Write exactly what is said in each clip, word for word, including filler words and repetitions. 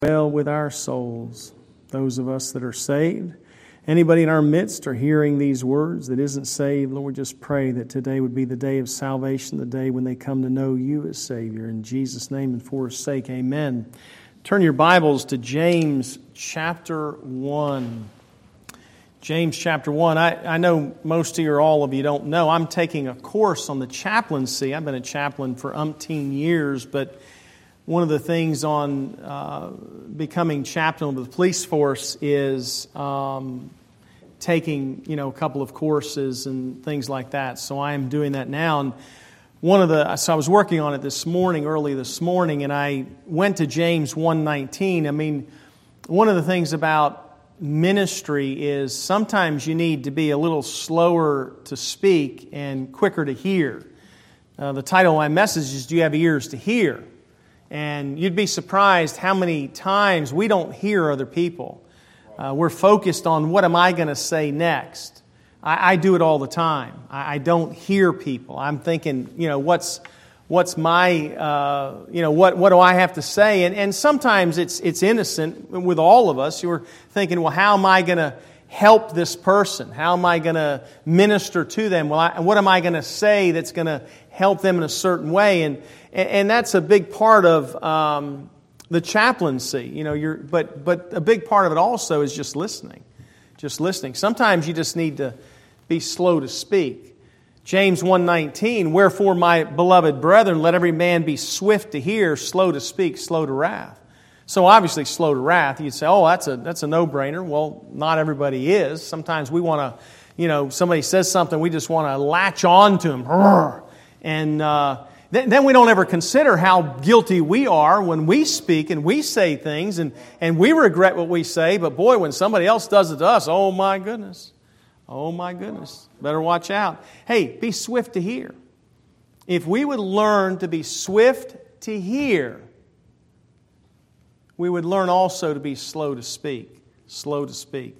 well with our souls, those of us that are saved. Anybody in our midst are hearing these words that isn't saved, Lord, just pray that today would be the day of salvation, the day when they come to know You as Savior. In Jesus' name and for His sake, amen. Turn your Bibles to James chapter one. James chapter one. I, I know most of you or all of you don't know. I'm taking a course on the chaplaincy. I've been a chaplain for umpteen years, but one of the things on uh, becoming chaplain of the police force is um, taking, you know, a couple of courses and things like that. So I am doing that now. And one of the, so I was working on it this morning, early this morning, and I went to James one nineteen. I mean, one of the things about ministry is sometimes you need to be a little slower to speak and quicker to hear. Uh, the title of my message is, Do You Have Ears to Hear? And you'd be surprised how many times we don't hear other people. Uh, we're focused on what am I going to say next. I, I do it all the time. I, I don't hear people. I'm thinking, you know, what's what's my, uh, you know, what what do I have to say? And and sometimes it's it's innocent with all of us. You're thinking, well, how am I going to help this person? How am I going to minister to them? Well, I, what am I going to say that's going to help them in a certain way? And and that's a big part of um, the chaplaincy. You know, you're but but a big part of it also is just listening, just listening. Sometimes you just need to be slow to speak. James one nineteen, wherefore, my beloved brethren, let every man be swift to hear, slow to speak, slow to wrath. So obviously slow to wrath. You'd say, oh, that's a that's a no-brainer. Well, not everybody is. Sometimes we want to, you know, somebody says something, we just want to latch on to them. And uh, th- then we don't ever consider how guilty we are when we speak and we say things, and, and we regret what we say. But boy, when somebody else does it to us, oh my goodness. Oh my goodness. Better watch out. Hey, be swift to hear. If we would learn to be swift to hear, we would learn also to be slow to speak. Slow to speak.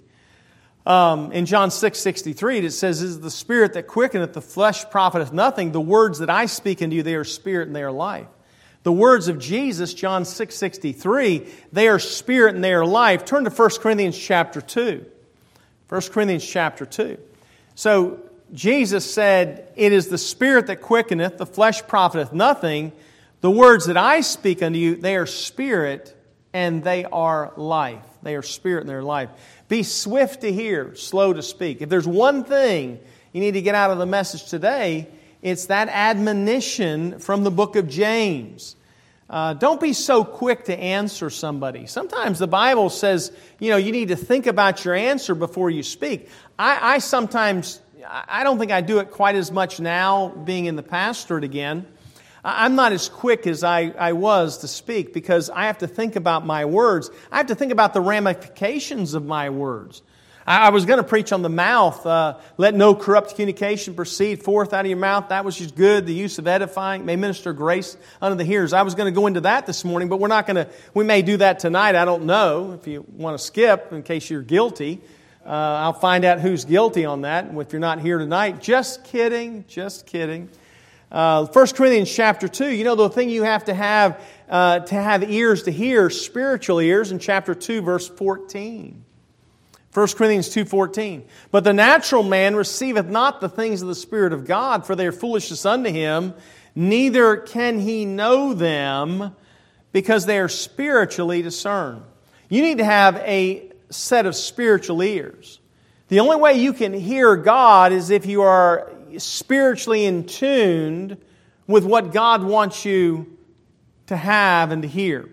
Um, in John six sixty-three, it says, "Is the Spirit that quickeneth, the flesh profiteth nothing. The words that I speak unto you, they are spirit and they are life." The words of Jesus, John six sixty-three, they are spirit and they are life. Turn to First Corinthians chapter two. First Corinthians chapter two. So Jesus said, "It is the Spirit that quickeneth, the flesh profiteth nothing. The words that I speak unto you, they are spirit and they are life." They are spirit and they are life. Be swift to hear, slow to speak. If there's one thing you need to get out of the message today, it's that admonition from the book of James. Uh, don't be so quick to answer somebody. Sometimes the Bible says, you know, you need to think about your answer before you speak. I, I sometimes, I don't think I do it quite as much now, being in the pastorate again. I'm not as quick as I, I was to speak because I have to think about my words. I have to think about the ramifications of my words. I, I was going to preach on the mouth. Uh, Let no corrupt communication proceed forth out of your mouth. That was just good. The use of edifying may minister grace unto the hearers. I was going to go into that this morning, but we're not going to. We may do that tonight. I don't know. If you want to skip, in case you're guilty, uh, I'll find out who's guilty on that. And if you're not here tonight, just kidding. Just kidding. Uh, First Corinthians chapter two, you know the thing you have to have uh, to have ears to hear, spiritual ears, in chapter two, verse fourteen. First Corinthians two fourteen. "But the natural man receiveth not the things of the Spirit of God, for they are foolishness unto him, neither can he know them, because they are spiritually discerned." You need to have a set of spiritual ears. The only way you can hear God is if you are spiritually in tune with what God wants you to have and to hear.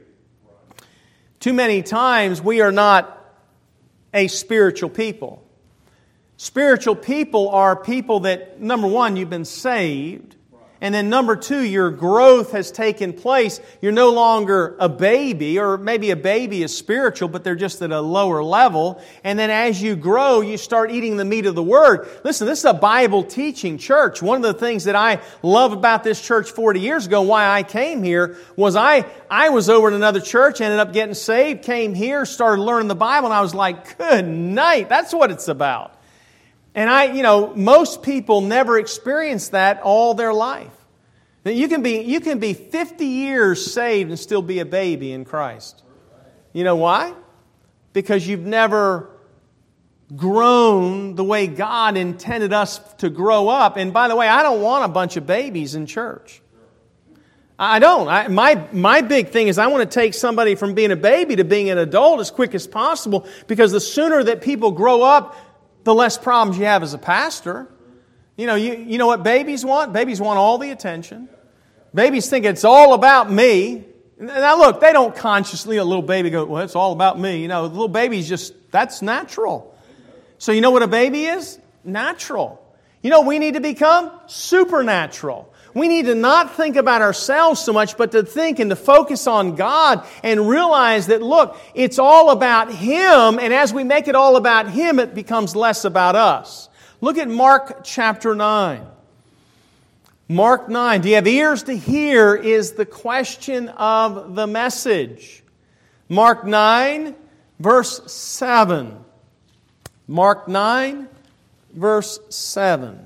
Too many times we are not a spiritual people. Spiritual people are people that, number one, you've been saved. And then number two, your growth has taken place. You're no longer a baby, or maybe a baby is spiritual, but they're just at a lower level. And then as you grow, you start eating the meat of the Word. Listen, this is a Bible teaching church. One of the things that I love about this church forty years ago, why I came here, was I, I was over in another church, ended up getting saved, came here, started learning the Bible, and I was like, good night, that's what it's about. And I, you know, most people never experience that all their life. That you can be, you can be fifty years saved and still be a baby in Christ. You know why? Because you've never grown the way God intended us to grow up. And by the way, I don't want a bunch of babies in church. I don't. I, my, my big thing is I want to take somebody from being a baby to being an adult as quick as possible, because the sooner that people grow up, the less problems you have as a pastor. You know, you, you know what babies want? Babies want all the attention. Babies think it's all about me. Now look, they don't consciously, a little baby go, well, it's all about me. You know, the little baby's just, that's natural. So you know what a baby is? Natural. You know, we need to become supernatural. We need to not think about ourselves so much, but to think and to focus on God and realize that, look, it's all about Him, and as we make it all about Him, it becomes less about us. Look at Mark chapter nine. Mark nine, do you have ears to hear, is the question of the message. Mark nine, verse seven. Mark nine, verse seven.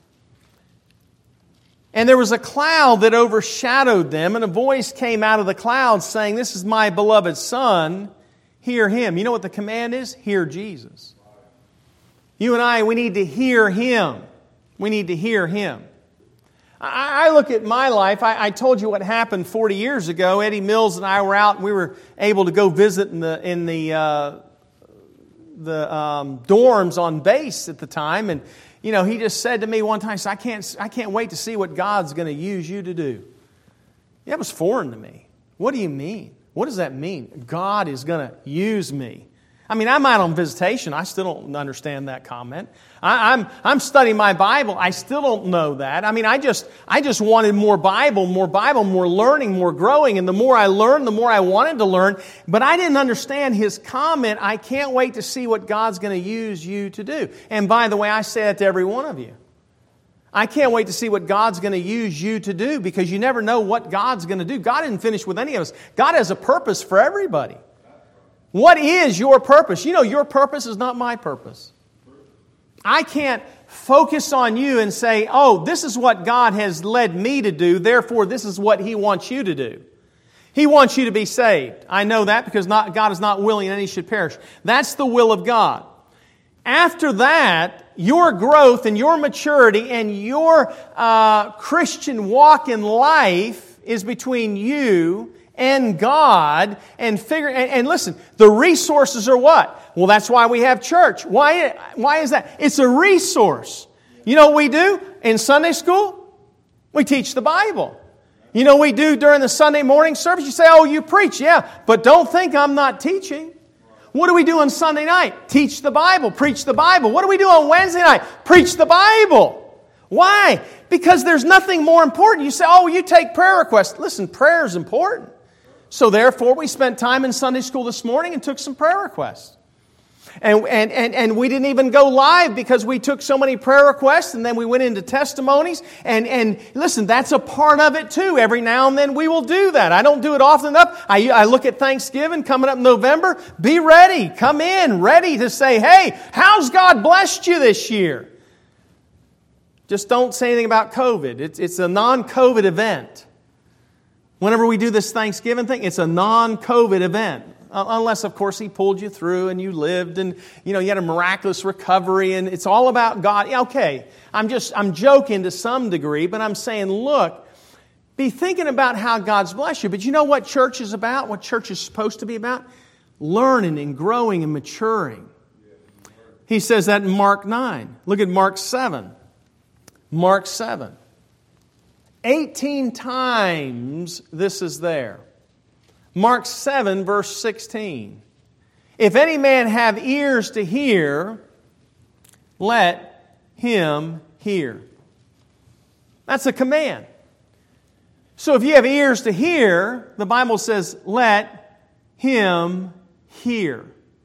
And there was a cloud that overshadowed them, and a voice came out of the cloud saying, "This is my beloved Son, hear Him." You know what the command is? Hear Jesus. You and I, we need to hear Him. We need to hear Him. I look at my life. I, I told you what happened forty years ago. Eddie Mills and I were out, and we were able to go visit in the in the uh, the um, dorms on base at the time. And you know, he just said to me one time, he said, "I can't I can't wait to see what God's going to use you to do." That was foreign to me. What do you mean? What does that mean? God is going to use me. I mean, I'm out on visitation. I still don't understand that comment. I, I'm I'm studying my Bible. I still don't know that. I mean, I just I just wanted more Bible, more Bible, more learning, more growing. And the more I learned, the more I wanted to learn. But I didn't understand his comment. I can't wait to see what God's going to use you to do. And by the way, I say that to every one of you. I can't wait to see what God's going to use you to do, because you never know what God's going to do. God didn't finish with any of us. God has a purpose for everybody. What is your purpose? You know, your purpose is not my purpose. I can't focus on you and say, oh, this is what God has led me to do, therefore this is what He wants you to do. He wants you to be saved. I know that because not, God is not willing that any should perish. That's the will of God. After that, your growth and your maturity and your uh, Christian walk in life is between you and God, and figure and, and listen, the resources are what? Well, that's why we have church. Why, why is that? It's a resource. You know what we do in Sunday school? We teach the Bible. You know what we do during the Sunday morning service? You say, oh, you preach. Yeah, but don't think I'm not teaching. What do we do on Sunday night? Teach the Bible, preach the Bible. What do we do on Wednesday night? Preach the Bible. Why? Because there's nothing more important. You say, oh, you take prayer requests. Listen, prayer is important. So therefore, we spent time in Sunday school this morning and took some prayer requests. And, and, and, and we didn't even go live because we took so many prayer requests, and then we went into testimonies. And, and listen, that's a part of it too. Every now and then we will do that. I don't do it often enough. I, I look at Thanksgiving coming up in November. Be ready. Come in ready to say, hey, how's God blessed you this year? Just don't say anything about COVID. It's, it's a non-COVID event. Whenever we do this Thanksgiving thing, it's a non-COVID event. Unless, of course, He pulled you through and you lived and, you know, you had a miraculous recovery and it's all about God. Yeah, okay, I'm just, I'm joking to some degree, but I'm saying, look, be thinking about how God's blessed you. But you know what church is about? What church is supposed to be about? Learning and growing and maturing. He says that in Mark nine. Look at Mark seven. Mark seven. eighteen times this is there. Mark seven, verse sixteen. If any man have ears to hear, let him hear. That's a command. So if you have ears to hear, the Bible says, let him hear.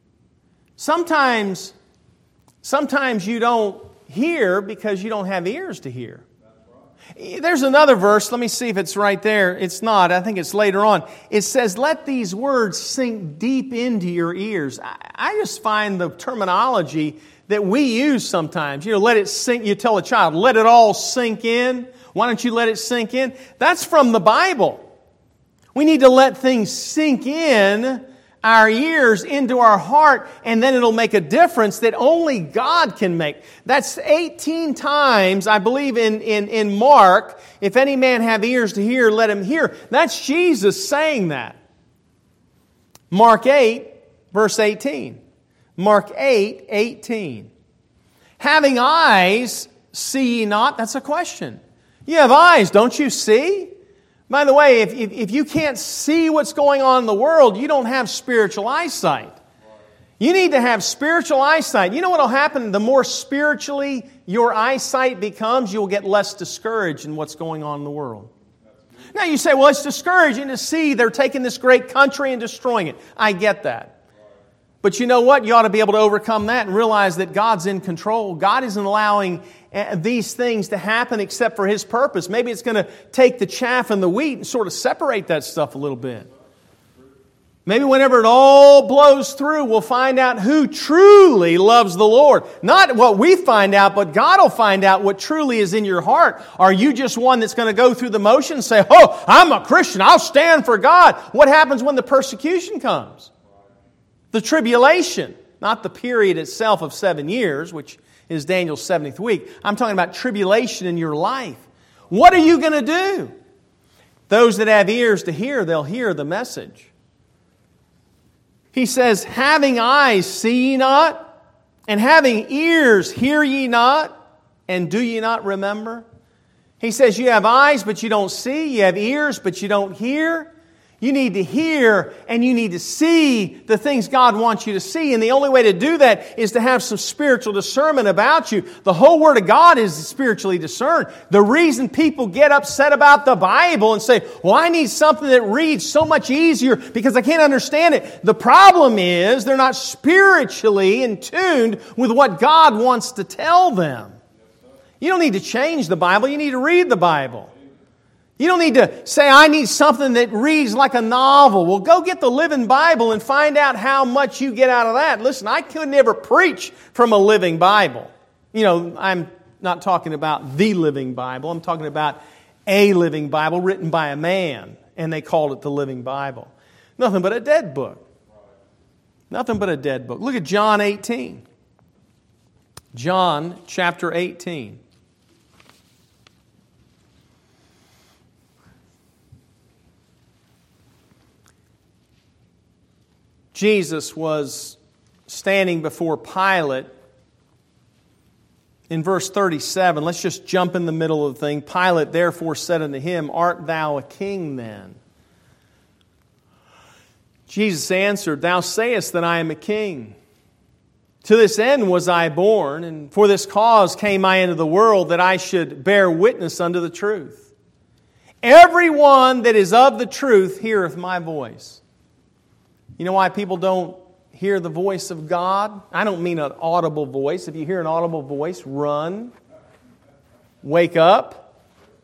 Sometimes, sometimes you don't hear because you don't have ears to hear. There's another verse. Let me see if it's right there. It's not. I think it's later on. It says, let these words sink deep into your ears. I just find the terminology that we use sometimes. You know, let it sink. You tell a child, let it all sink in. Why don't you let it sink in? That's from the Bible. We need to let things sink in our ears into our heart, and then it'll make a difference that only God can make. That's eighteen times, I believe, in, in, in Mark, if any man have ears to hear, let him hear. That's Jesus saying that. Mark eight, verse eighteen. Mark eight, eighteen. Having eyes, see ye not? That's a question. You have eyes, don't you see? By the way, if, if, if you can't see what's going on in the world, you don't have spiritual eyesight. You need to have spiritual eyesight. You know what will happen? The more spiritually your eyesight becomes, you'll get less discouraged in what's going on in the world. Now you say, well, it's discouraging to see they're taking this great country and destroying it. I get that. But you know what? You ought to be able to overcome that and realize that God's in control. God isn't allowing these things to happen except for His purpose. Maybe it's going to take the chaff and the wheat and sort of separate that stuff a little bit. Maybe whenever it all blows through, we'll find out who truly loves the Lord. Not what we find out, but God will find out what truly is in your heart. Are you just one that's going to go through the motions and say, oh, I'm a Christian, I'll stand for God? What happens when the persecution comes? The tribulation, not the period itself of seven years, which is Daniel's seventieth week. I'm talking about tribulation in your life. What are you going to do? Those that have ears to hear, they'll hear the message. He says, having eyes, see ye not? And having ears, hear ye not? And do ye not remember? He says, you have eyes, but you don't see. You have ears, but you don't hear. You need to hear and you need to see the things God wants you to see. And the only way to do that is to have some spiritual discernment about you. The whole Word of God is spiritually discerned. The reason people get upset about the Bible and say, well, I need something that reads so much easier because I can't understand it. The problem is they're not spiritually in tune with what God wants to tell them. You don't need to change the Bible. You need to read the Bible. You don't need to say, I need something that reads like a novel. Well, go get the Living Bible and find out how much you get out of that. Listen, I could never preach from a living Bible. You know, I'm not talking about the Living Bible. I'm talking about a living Bible written by a man. And they called it the Living Bible. Nothing but a dead book. Nothing but a dead book. Look at John eighteen. John chapter eighteen. Jesus was standing before Pilate. In verse thirty-seven, let's just jump in the middle of the thing. Pilate therefore said unto him, art thou a king then? Jesus answered, thou sayest that I am a king. To this end was I born, and for this cause came I into the world, that I should bear witness unto the truth. Everyone that is of the truth heareth my voice. You know why people don't hear the voice of God? I don't mean an audible voice. If you hear an audible voice, run. Wake up.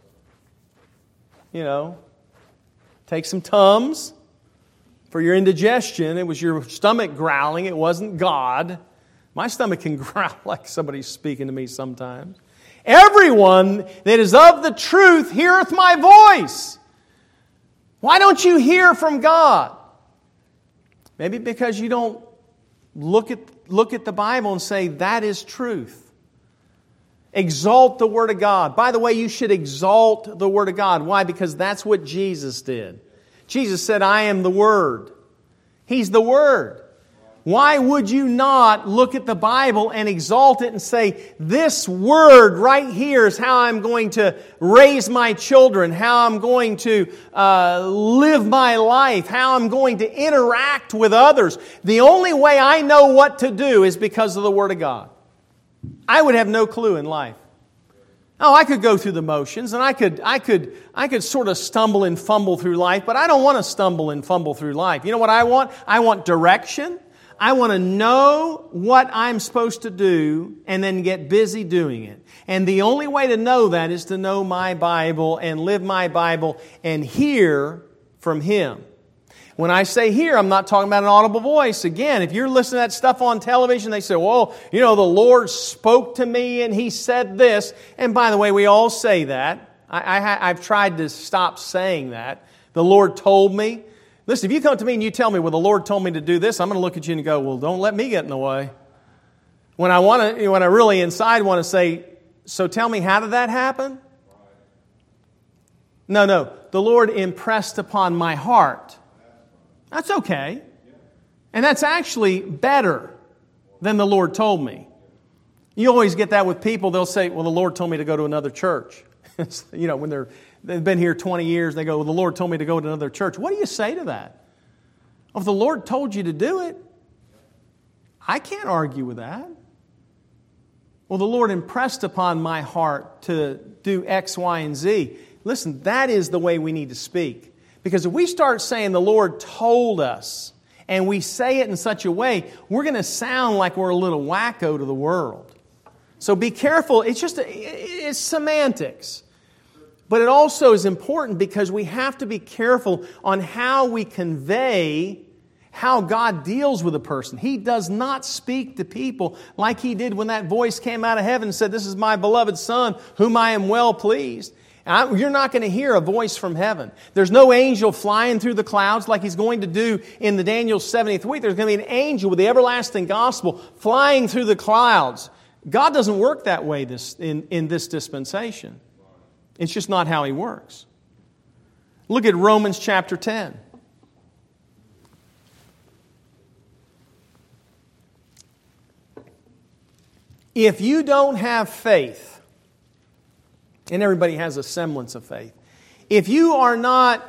You know, take some Tums for your indigestion. It was your stomach growling. It wasn't God. My stomach can growl like somebody's speaking to me sometimes. Everyone that is of the truth heareth my voice. Why don't you hear from God? Maybe because you don't look at, look at the Bible and say, that is truth. Exalt the Word of God. By the way, you should exalt the Word of God. Why? Because that's what Jesus did. Jesus said, I am the Word. He's the Word. Why would you not look at the Bible and exalt it and say, this Word right here is how I'm going to raise my children, how I'm going to uh, live my life, how I'm going to interact with others. The only way I know what to do is because of the Word of God. I would have no clue in life. Oh, I could go through the motions and I could, I could, I could sort of stumble and fumble through life, but I don't want to stumble and fumble through life. You know what I want? I want direction. I want to know what I'm supposed to do and then get busy doing it. And the only way to know that is to know my Bible and live my Bible and hear from Him. When I say hear, I'm not talking about an audible voice. Again, if you're listening to that stuff on television, they say, well, you know, the Lord spoke to me and He said this. And by the way, we all say that. I, I, I've tried to stop saying that. The Lord told me. Listen, if you come to me and you tell me, well, the Lord told me to do this, I'm going to look at you and go, well, don't let me get in the way. When I want to, when I really inside want to say, so tell me, how did that happen? No, no. The Lord impressed upon my heart. That's okay. And that's actually better than the Lord told me. You always get that with people. They'll say, well, the Lord told me to go to another church. You know, when they're, they've been here twenty years, they go, well, the Lord told me to go to another church. What do you say to that? Well, if the Lord told you to do it, I can't argue with that. Well, the Lord impressed upon my heart to do X, Y, and Z. Listen, that is the way we need to speak. Because if we start saying the Lord told us, and we say it in such a way, we're going to sound like we're a little wacko to the world. So be careful. It's just, it's semantics. But it also is important because we have to be careful on how we convey how God deals with a person. He does not speak to people like He did when that voice came out of heaven and said, this is my beloved Son, whom I am well pleased. I, you're not going to hear a voice from heaven. There's no angel flying through the clouds like He's going to do in the Daniel seventieth week. There's going to be an angel with the everlasting gospel flying through the clouds. God doesn't work that way this, in, in this dispensation. It's just not how He works. Look at Romans chapter ten. If you don't have faith, and everybody has a semblance of faith, if you are not,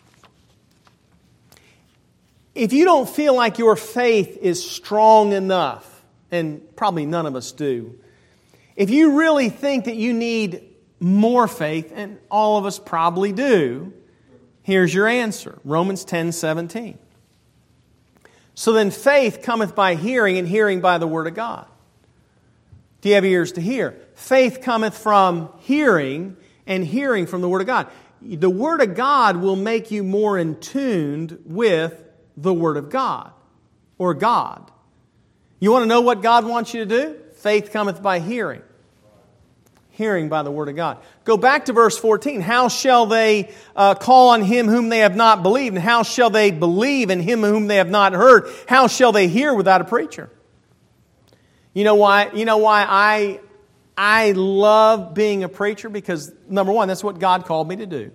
if you don't feel like your faith is strong enough, and probably none of us do, if you really think that you need more faith, and all of us probably do, here's your answer. Romans ten seventeen. So then faith cometh by hearing, and hearing by the Word of God. Do you have ears to hear? Faith cometh from hearing, and hearing from the Word of God. The Word of God will make you more in tune with the Word of God, or God. You want to know what God wants you to do? Faith cometh by hearing. Hearing by the Word of God. Go back to verse fourteen. How shall they uh, call on Him whom they have not believed? And how shall they believe in Him whom they have not heard? How shall they hear without a preacher? You know why? You know why I I love being a preacher? Because number one, that's what God called me to do.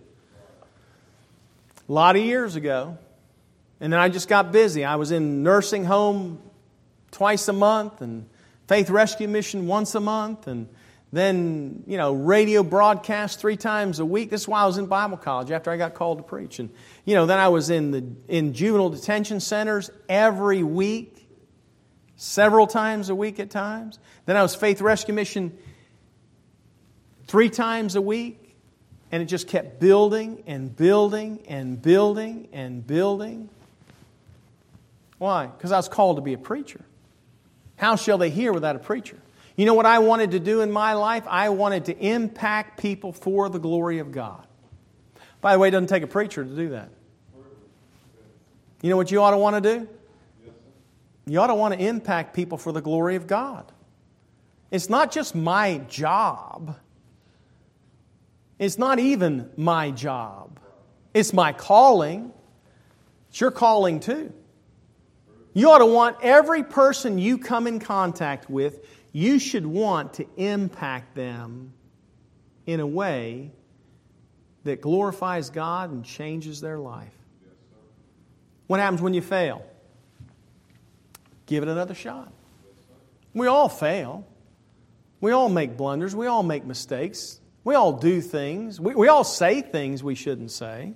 A lot of years ago, and then I just got busy. I was in nursing home twice a month, and Faith Rescue Mission once a month, and then, you know, radio broadcast three times a week. This is why I was in Bible college after I got called to preach. And, you know, then I was in the in juvenile detention centers every week, several times a week at times. Then I was Faith Rescue Mission three times a week. And it just kept building and building and building and building. Why? Because I was called to be a preacher. How shall they hear without a preacher? You know what I wanted to do in my life? I wanted to impact people for the glory of God. By the way, it doesn't take a preacher to do that. You know what you ought to want to do? You ought to want to impact people for the glory of God. It's not just my job. It's not even my job. It's my calling. It's your calling too. You ought to want every person you come in contact with, you should want to impact them in a way that glorifies God and changes their life. What happens when you fail? Give it another shot. We all fail. We all make blunders. We all make mistakes. We all do things. We, we all say things we shouldn't say.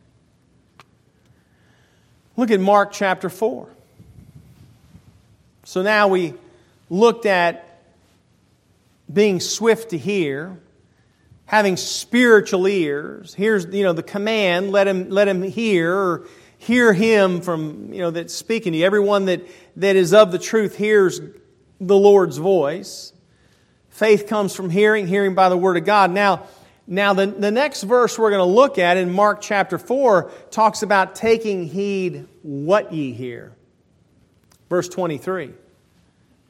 Look at Mark chapter four. So now we looked at being swift to hear, having spiritual ears. Here's, you know, the command, let him let him hear, or hear him from, you know, that's speaking to you. Everyone that, that is of the truth hears the Lord's voice. Faith comes from hearing, hearing by the Word of God. Now, now the, the next verse we're going to look at in Mark chapter four talks about taking heed what ye hear. Verse twenty-three.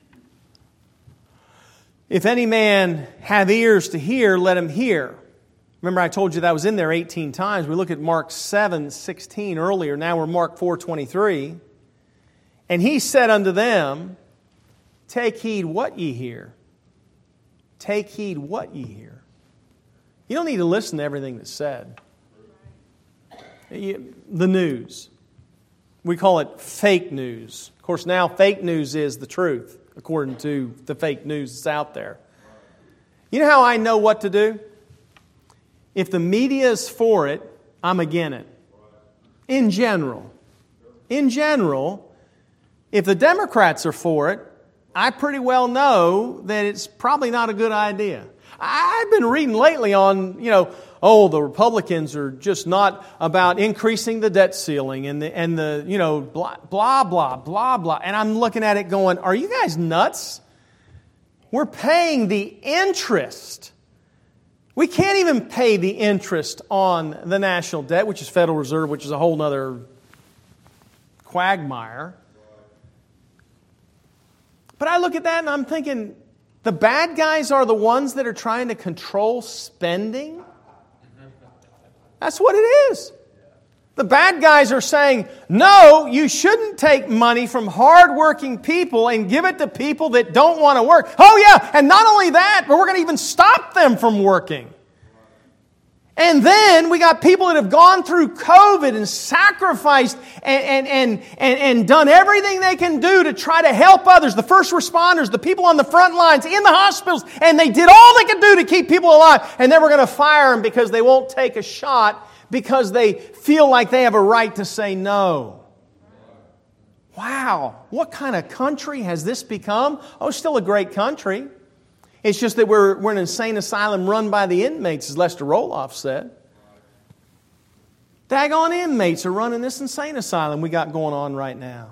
If any man have ears to hear, let him hear. Remember I told you that was in there eighteen times. We look at Mark seven sixteen earlier. Now we're Mark four twenty-three. And he said unto them, take heed what ye hear. Take heed what ye hear. You don't need to listen to everything that's said. The news. We call it fake news. Of course, now fake news is the truth, according to the fake news that's out there. You know how I know what to do? If the media is for it, I'm against it. In general. In general, if the Democrats are for it, I pretty well know that it's probably not a good idea. I've been reading lately on, you know, oh, the Republicans are just not about increasing the debt ceiling and the, and the you know, blah, blah, blah, blah, blah. And I'm looking at it going, are you guys nuts? We're paying the interest. We can't even pay the interest on the national debt, which is Federal Reserve, which is a whole other quagmire. But I look at that and I'm thinking, the bad guys are the ones that are trying to control spending? That's what it is. The bad guys are saying, no, you shouldn't take money from hardworking people and give it to people that don't want to work. Oh yeah, and not only that, but we're going to even stop them from working. And then we got people that have gone through COVID and sacrificed and, and, and, and, and done everything they can do to try to help others. The first responders, the people on the front lines, in the hospitals, and they did all they could do to keep people alive. And then we're going to fire them because they won't take a shot because they feel like they have a right to say no. Wow, what kind of country has this become? Oh, still a great country. It's just that we're, we're an insane asylum run by the inmates, as Lester Roloff said. Daggone inmates are running this insane asylum we got going on right now.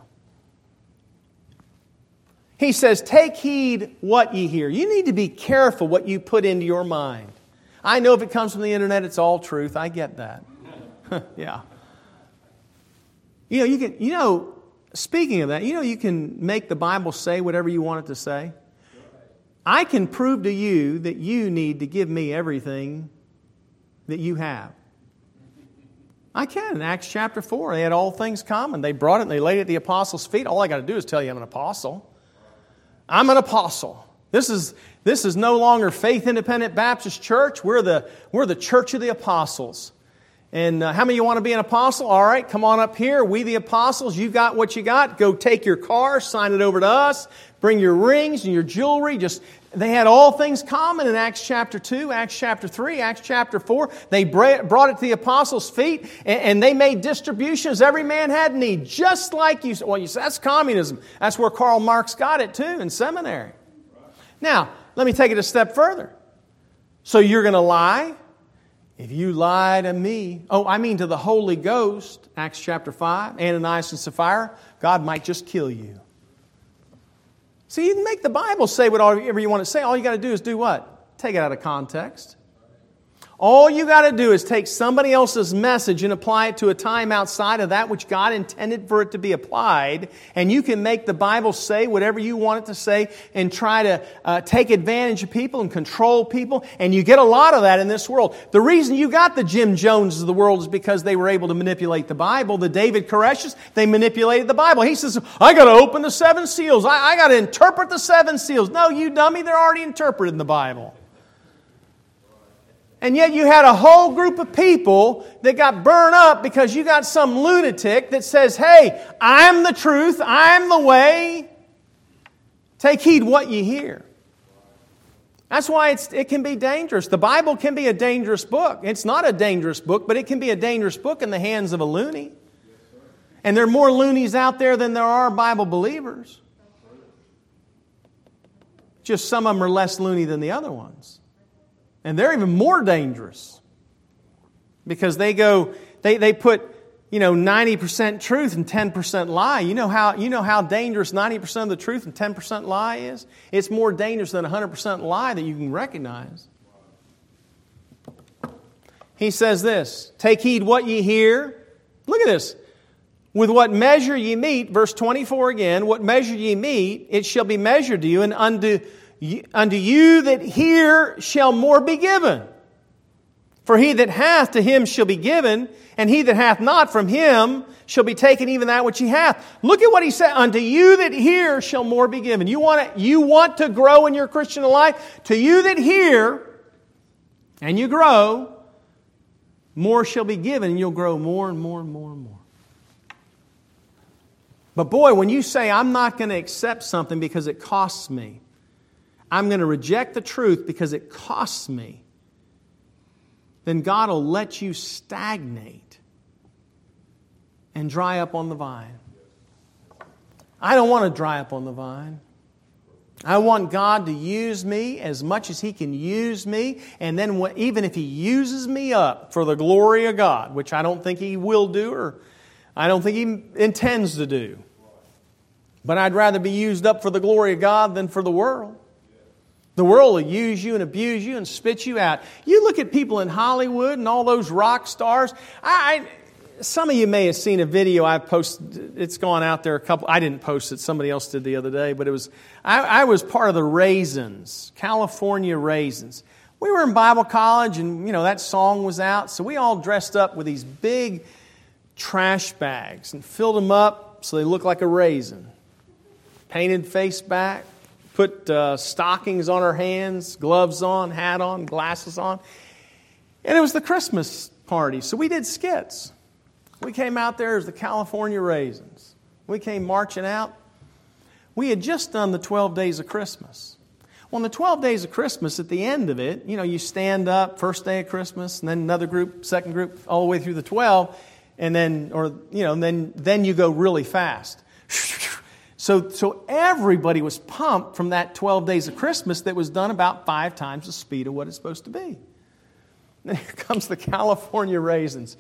He says, take heed what ye hear. You need to be careful what you put into your mind. I know if it comes from the internet, it's all truth. I get that. Yeah. You know, you can, you know, speaking of that, you know, you can make the Bible say whatever you want it to say. I can prove to you that you need to give me everything that you have. I can. In Acts chapter four, they had all things common. They brought it and they laid it at the apostles' feet. All I got to do is tell you I'm an apostle. I'm an apostle. This is, this is no longer Faith Independent Baptist Church. We're the, we're the church of the apostles. And uh, how many of you want to be an apostle? All right, come on up here. We the apostles, you got what you got. Go take your car, sign it over to us. Bring your rings and your jewelry. Just they had all things common in Acts chapter two, Acts chapter three, Acts chapter four. They brought it to the apostles' feet and they made distributions. Every man had need, just like you. Well, you say that's communism. That's where Karl Marx got it too in seminary. Now, let me take it a step further. So you're going to lie? If you lie to me, oh, I mean to the Holy Ghost, Acts chapter five, Ananias and Sapphira, God might just kill you. See, you can make the Bible say whatever you want to say. All you got to do is do what? Take it out of context. All you got to do is take somebody else's message and apply it to a time outside of that which God intended for it to be applied. And you can make the Bible say whatever you want it to say and try to uh, take advantage of people and control people. And you get a lot of that in this world. The reason you got the Jim Joneses of the world is because they were able to manipulate the Bible. The David Koresh's, they manipulated the Bible. He says, I got to open the seven seals. I, I got to interpret the seven seals. No, you dummy, they're already interpreted in the Bible. And yet you had a whole group of people that got burned up because you got some lunatic that says, hey, I'm the truth, I'm the way. Take heed what you hear. That's why it's, it can be dangerous. The Bible can be a dangerous book. It's not a dangerous book, but it can be a dangerous book in the hands of a loony. And there are more loonies out there than there are Bible believers. Just some of them are less loony than the other ones. And they're even more dangerous because they go, they, they put, you know, ninety percent truth and ten percent lie. You know how, you know how dangerous ninety percent of the truth and ten percent lie is? It's more dangerous than one hundred percent lie that you can recognize. He says this, take heed what ye hear. Look at this. With what measure ye meet, verse twenty-four again, what measure ye meet, it shall be measured to you, and unto Unto you that hear shall more be given. For he that hath, to him shall be given, and he that hath not, from him shall be taken even that which he hath. Look at what he said. Unto you that hear shall more be given. You want to, you want to grow in your Christian life? To you that hear, and you grow, more shall be given, and you'll grow more and more and more and more. But boy, when you say, I'm not going to accept something because it costs me, I'm going to reject the truth because it costs me, then God will let you stagnate and dry up on the vine. I don't want to dry up on the vine. I want God to use me as much as He can use me. And then even if He uses me up for the glory of God, which I don't think He will do or I don't think He intends to do. But I'd rather be used up for the glory of God than for the world. The world will use you and abuse you and spit you out. You look at people in Hollywood and all those rock stars. I, I, some of you may have seen a video I posted. It's gone out there a couple. I didn't post it. Somebody else did the other day. But it was I, I was part of the Raisins, California Raisins. We were in Bible college, and you know that song was out. So we all dressed up with these big trash bags and filled them up so they looked like a raisin. Painted face back. Put uh, stockings on our hands, gloves on, hat on, glasses on. And it was the Christmas party, so we did skits. We came out there as the California Raisins. We came marching out. We had just done the twelve days of Christmas. Well, in the twelve days of Christmas, at the end of it, you know, you stand up, first day of Christmas, and then another group, second group, all the way through the twelve, and then, or, you know, then, then you go really fast. So, so everybody was pumped from that twelve days of Christmas that was done about five times the speed of what it's supposed to be. Then here comes the California Raisins.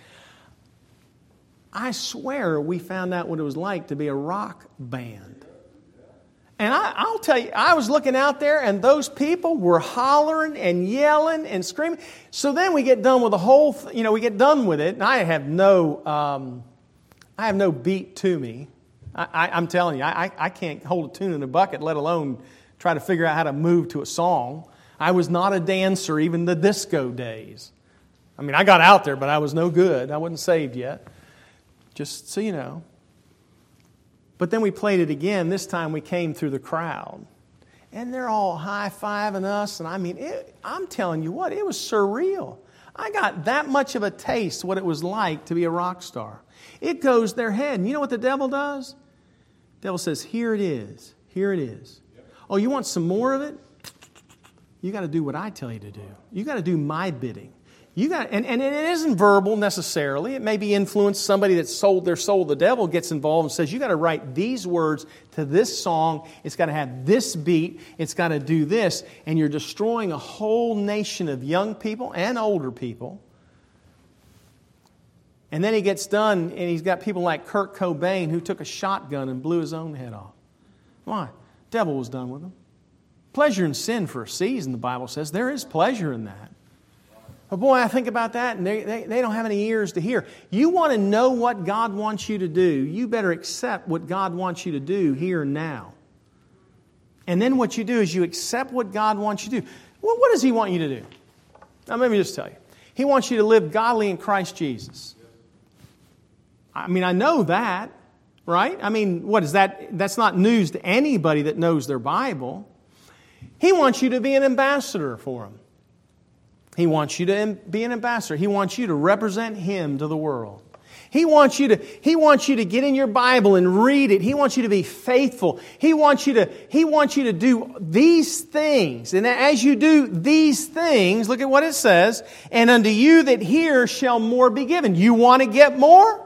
I swear we found out what it was like to be a rock band. And I, I'll tell you, I was looking out there and those people were hollering and yelling and screaming. So then we get done with the whole, th- you know, we get done with it, and I have no, um, I have no beat to me. I, I'm telling you, I, I can't hold a tune in a bucket, let alone try to figure out how to move to a song. I was not a dancer, even the disco days. I mean, I got out there, but I was no good. I wasn't saved yet, just so you know. But then we played it again. This time we came through the crowd. And they're all high-fiving us. And I mean, it, I'm telling you what, it was surreal. I got that much of a taste what it was like to be a rock star. It goes their head. And you know what the devil does? The devil says, here it is. Here it is. Yep. Oh, you want some more of it? You got to do what I tell you to do. You got to do my bidding. You got, and, and it isn't verbal necessarily. It may be influenced. Somebody that sold their soul to the devil gets involved and says, you got to write these words to this song. It's got to have this beat. It's got to do this. And you're destroying a whole nation of young people and older people. And then he gets done, and he's got people like Kurt Cobain who took a shotgun and blew his own head off. Why? The devil was done with him. Pleasure and sin for a season, the Bible says. There is pleasure in that. But boy, I think about that, and they, they, they don't have any ears to hear. You want to know what God wants you to do, you better accept what God wants you to do here and now. And then what you do is you accept what God wants you to do. Well, what does He want you to do? Now, let me just tell you. He wants you to live godly in Christ Jesus. I mean, I know that, right? I mean, what is that? That's not news to anybody that knows their Bible. He wants you to be an ambassador for Him. He wants you to be an ambassador. He wants you to represent Him to the world. He wants you to, He wants you to get in your Bible and read it. He wants you to be faithful. He wants you to, He wants you to do these things. And as you do these things, look at what it says, and unto you that hear shall more be given. You want to get more?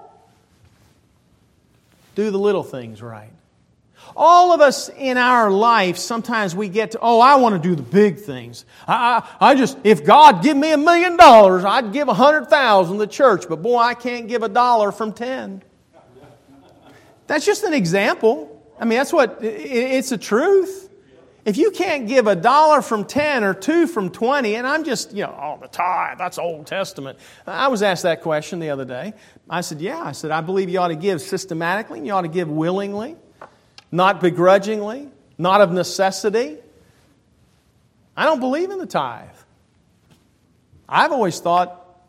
Do the little things right. All of us in our life, sometimes we get to, oh, I want to do the big things. I, I, I just, if God give me a million dollars, I'd give a hundred thousand to the church. But boy, I can't give a dollar from ten. That's just an example. I mean, that's what, it, it's the truth. If you can't give a dollar from ten or two from twenty, and I'm just, you know, oh, the tithe, that's Old Testament. I was asked that question the other day. I said, yeah, I said, I believe you ought to give systematically and you ought to give willingly. Not begrudgingly, not of necessity. I don't believe in the tithe. I've always thought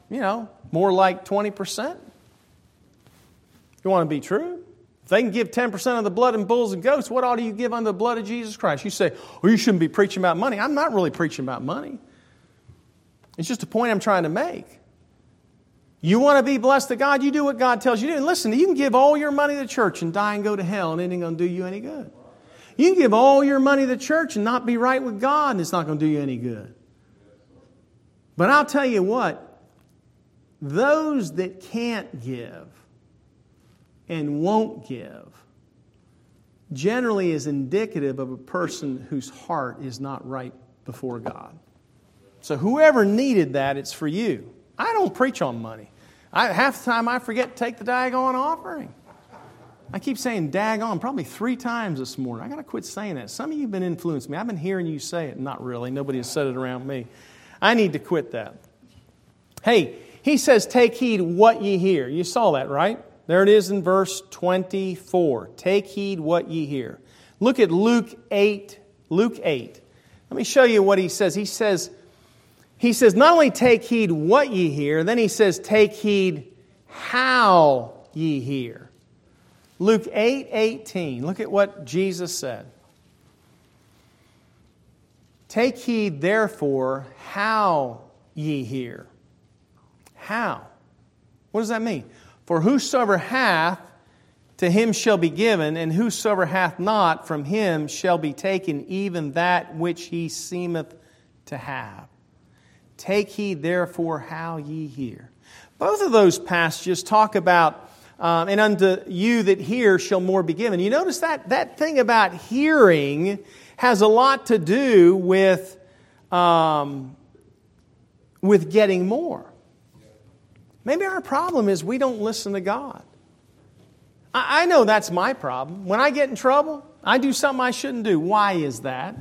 you know, more like twenty percent. You want to be true? If they can give ten percent of the blood and bulls and goats, what ought you give unto the blood of Jesus Christ? You say, well, you shouldn't be preaching about money. I'm not really preaching about money. It's just a point I'm trying to make. You want to be blessed to God, you do what God tells you to do. And listen, you can give all your money to the church and die and go to hell, and it ain't going to do you any good. You can give all your money to the church and not be right with God, and it's not going to do you any good. But I'll tell you what, those that can't give and won't give generally is indicative of a person whose heart is not right before God. So whoever needed that, it's for you. I don't preach on money. I, half the time I forget to take the daggone offering. I keep saying daggone probably three times this morning. I got to quit saying that. Some of you have been influencing me. I've been hearing you say it. Not really. Nobody has said it around me. I need to quit that. Hey, he says, take heed what ye hear. You saw that, right? There it is in verse twenty-four. Take heed what ye hear. Look at Luke eight. Luke eight. Let me show you what he says. He says, he says, not only take heed what ye hear, then he says, take heed how ye hear. Luke eight eighteen. Look at what Jesus said. Take heed, therefore, how ye hear. How? What does that mean? For whosoever hath, to him shall be given, and whosoever hath not, from him shall be taken even that which he seemeth to have. Take heed, therefore, how ye hear. Both of those passages talk about, um, and unto you that hear shall more be given. You notice that that thing about hearing has a lot to do with, um, with getting more. Maybe our problem is we don't listen to God. I, I know that's my problem. When I get in trouble, I do something I shouldn't do. Why is that?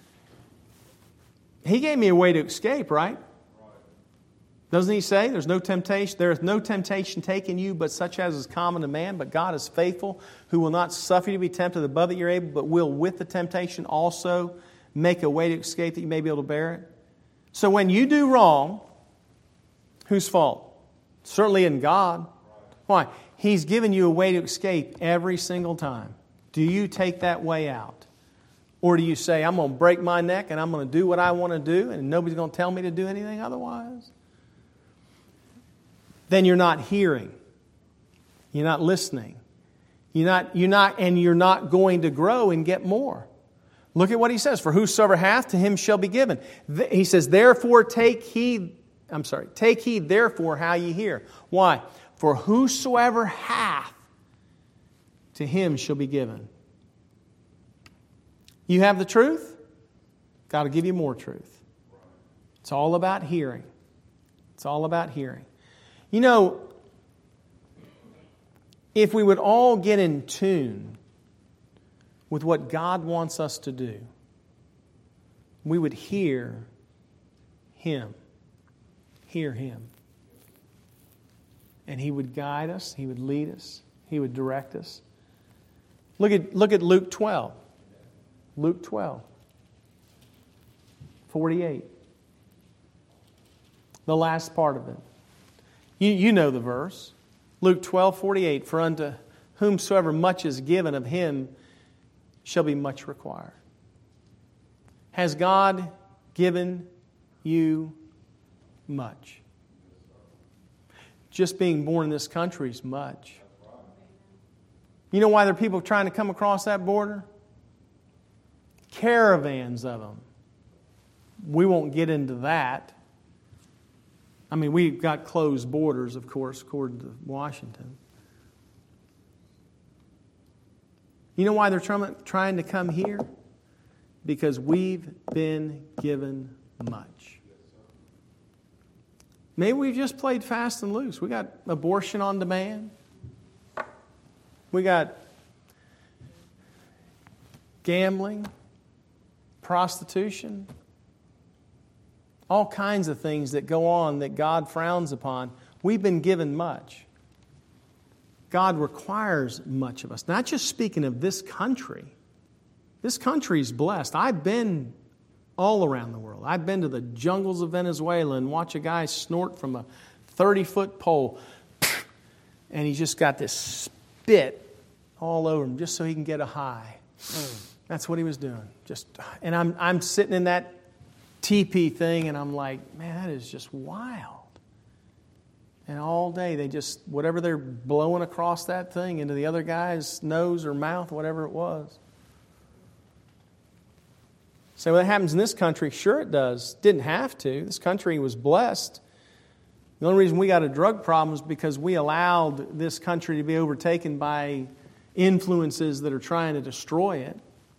He gave me a way to escape, right? Doesn't he say, there's no temptation, there is no temptation taken you, but such as is common to man, but God is faithful, who will not suffer you to be tempted above that you're able, but will with the temptation also make a way to escape that you may be able to bear it. So when you do wrong, whose fault? Certainly in God. Why? He's given you a way to escape every single time. Do you take that way out? Or do you say, I'm going to break my neck and I'm going to do what I want to do and nobody's going to tell me to do anything otherwise? Then you're not hearing. You're not listening. You're not, you're not, and you're not going to grow and get more. Look at what he says. For whosoever hath, to him shall be given. He says, therefore take heed, I'm sorry, take heed therefore how ye hear. Why? For whosoever hath, to him shall be given. You have the truth? God will give you more truth. It's all about hearing. It's all about hearing. You know, if we would all get in tune with what God wants us to do, we would hear Him. Hear Him. And He would guide us. He would lead us. He would direct us. Look at, look at Luke twelve. Luke twelve. forty-eight. The last part of it. You, you know the verse. Luke twelve, forty-eight. For unto whomsoever much is given, of him shall be much required. Has God given you much? Just being born in this country is much. You know why there are people trying to come across that border? Caravans of them. We won't get into that. I mean, we've got closed borders, of course, according to Washington. You know why they're trying to come here? Because we've been given much. Maybe we've just played fast and loose. We got abortion on demand. We got gambling, prostitution, all kinds of things that go on that God frowns upon. We've been given much. God requires much of us. Not just speaking of this country. This country is blessed. I've been all around the world. I've been to the jungles of Venezuela and watch a guy snort from a thirty-foot pole, and he's just got this spit all over him just so he can get a high. That's what he was doing. Just, and I'm I'm sitting in that teepee thing, and I'm like, man, that is just wild. And all day they just, whatever they're blowing across that thing into the other guy's nose or mouth, whatever it was. So what happens in this country? Sure it does. Didn't have to. This country was blessed. The only reason we got a drug problem is because we allowed this country to be overtaken by influences that are trying to destroy it.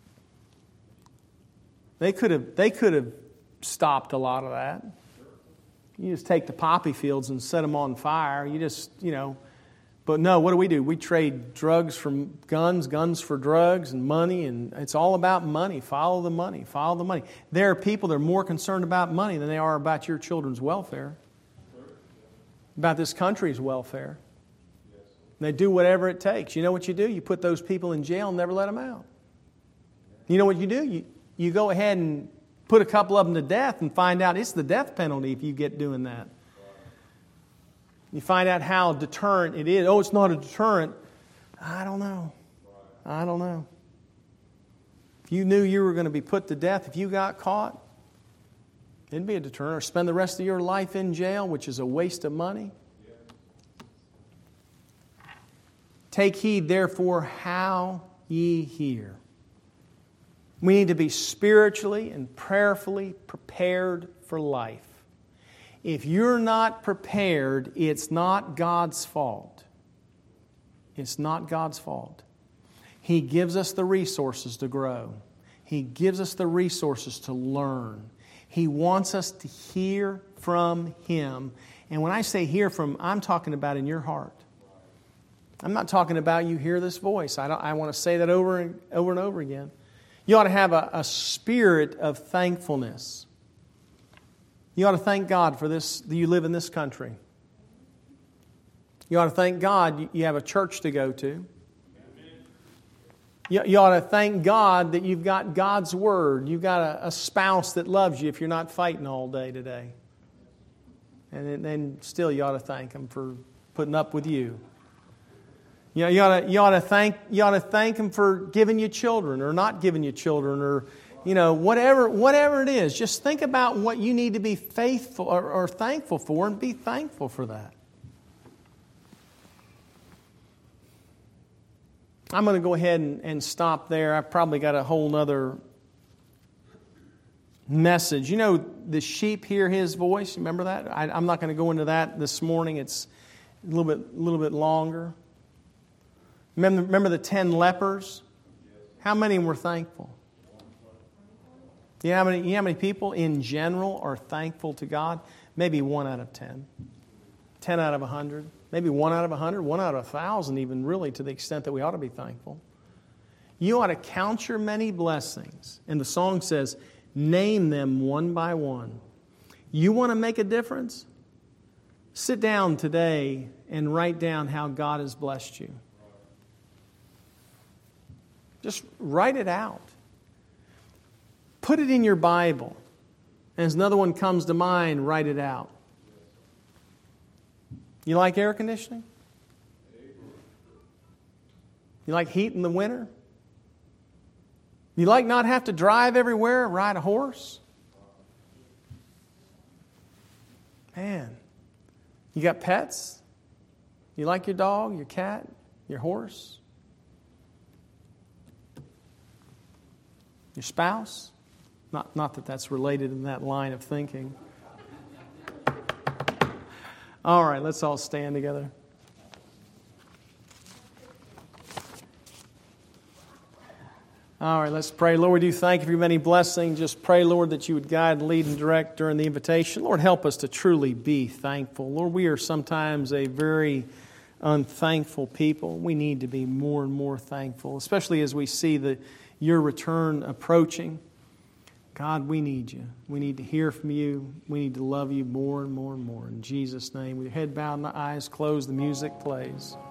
They could have, they could have stopped a lot of that. You just take the poppy fields and set them on fire. You just, you know. But no, what do we do? We trade drugs for guns, guns for drugs, and money. And it's all about money. Follow the money. Follow the money. There are people that are more concerned about money than they are about your children's welfare. About this country's welfare. They do whatever it takes. You know what you do? You put those people in jail and never let them out. You know what you do? You, you go ahead and put a couple of them to death and find out it's the death penalty if you get doing that. You find out how deterrent it is. Oh, it's not a deterrent. I don't know. I don't know. If you knew you were going to be put to death, if you got caught, it'd be a deterrent. Or spend the rest of your life in jail, which is a waste of money. Take heed, therefore, how ye hear. We need to be spiritually and prayerfully prepared for life. If you're not prepared, it's not God's fault. It's not God's fault. He gives us the resources to grow. He gives us the resources to learn. He wants us to hear from Him. And when I say hear from, I'm talking about in your heart. I'm not talking about you hear this voice. I, don't, I want to say that over and over and over again. You ought to have a, a spirit of thankfulness. You ought to thank God for this, that you live in this country. You ought to thank God you have a church to go to. You, you ought to thank God that you've got God's Word. You've got a, a spouse that loves you if you're not fighting all day today. And then still you ought to thank Him for putting up with you. You know, you ought to, you ought to thank you ought to thank Him for giving you children or not giving you children or, you know, whatever whatever it is. Just think about what you need to be faithful or, or thankful for and be thankful for that. I'm going to go ahead and, and stop there. I've probably got a whole other message. You know, the sheep hear His voice. Remember that? I, I'm not going to go into that this morning. It's a little bit, a little bit longer. Remember, remember the ten lepers? How many were thankful? You know how many, you know how many people in general are thankful to God? Maybe one out of ten. Ten out of a hundred. Maybe one out of a hundred. One out of a thousand even, really, to the extent that we ought to be thankful. You ought to count your many blessings. And the song says, name them one by one. You want to make a difference? Sit down today and write down how God has blessed you. Just write it out. Put it in your Bible. And as another one comes to mind, write it out. You like air conditioning? You like heat in the winter? You like not have to drive everywhere, ride a horse? Man, you got pets? You like your dog, your cat, your horse? Your spouse? Not, not that that's related in that line of thinking. All right, let's all stand together. All right, let's pray. Lord, we do thank you for your many blessings. Just pray, Lord, that you would guide, lead, and direct during the invitation. Lord, help us to truly be thankful. Lord, we are sometimes a very unthankful people. We need to be more and more thankful, especially as we see the your return approaching. God, we need you. We need to hear from you. We need to love you more and more and more. In Jesus' name, with your head bowed and the eyes closed, the music plays.